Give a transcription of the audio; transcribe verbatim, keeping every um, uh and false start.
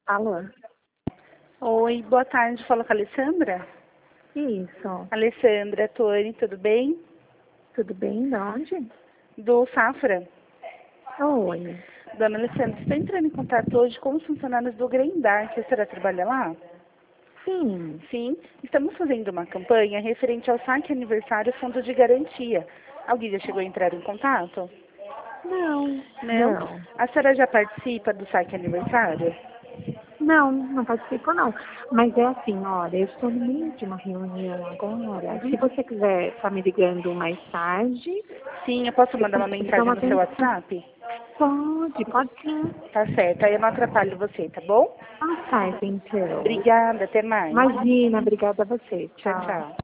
Alô? Oi, boa tarde. Fala com a Alessandra? Isso. Alessandra, Tony, tudo bem? Tudo bem? De onde? Do Safra. Oi. Dona Alessandra, estou entrando em contato hoje com os funcionários do Grendar, que a senhora trabalha lá? Sim. Sim. Estamos fazendo uma campanha referente ao saque aniversário Fundo de Garantia. Alguém já chegou a entrar em contato? Não. Não? Não. A senhora já participa do saque aniversário? Não, não participo não. Mas é assim, olha, eu estou no meio de uma reunião agora. Se Uhum. você quiser estar me ligando mais tarde, Sim, eu posso eu mandar uma consigo dar mensagem uma no seu atenção. WhatsApp? Pode, pode sim. Tá certo, aí eu não atrapalho você, tá bom? Ah, tá, então. Obrigada, até mais. Imagina, obrigada a você. Tchau, Tchau. tchau.